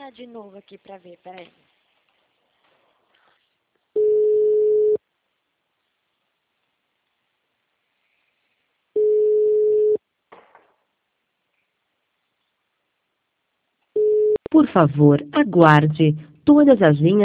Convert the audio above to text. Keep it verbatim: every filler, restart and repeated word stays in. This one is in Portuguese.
tentar de novo aqui pra ver, peraí. Por favor, aguarde. Todas as linhas